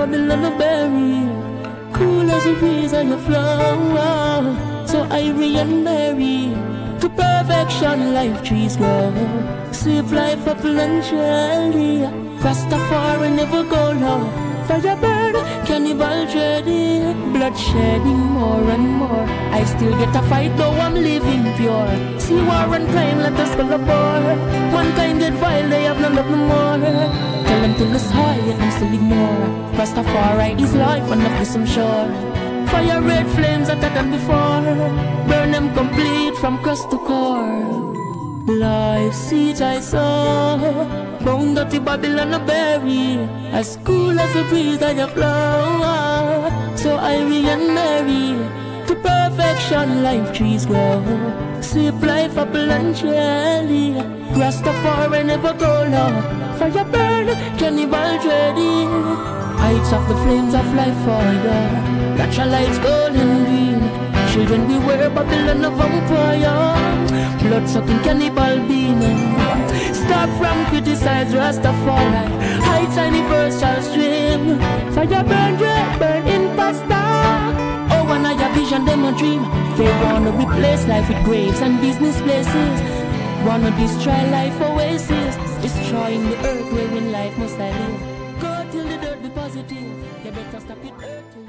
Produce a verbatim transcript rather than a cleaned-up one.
Babylon a berry, cool as a breeze on your flower. So airy and merry, to perfection life trees grow. Sweep life apple and jelly, Rastafari never go low. Fire burn, cannibal dready, blood shedding more and more. I still get a fight though I'm living pure. See war and crime, let us go aboard. Mankind get vile, they have no love no more. Tell them till it's high, and still ignore. Rastafari is life and of this I'm sure. Fire red flames hotter than before, burn them complete from crust to core. Life seeds I saw, bound dirty Babylon a berry, as cool as a breeze I a flower. So airy and merry, to perfection life trees grow. Sweep life apple and jelly, Rastafari never go low. Fire burn, cannibal dready, heights of the flames of life fire. Natural lights gold and green, children beware Babylon a vampire. Blood sucking cannibal being. Stop from criticize Rastafari. Heights and universal stream. Fire burn, dread, burn imposter. Oh, when I have vision, them a dream. They wanna replace life with graves and business places. Wanna destroy life oasis, destroying the earth wherein life must I live. Go till the dirt be positive. You better stop it earth.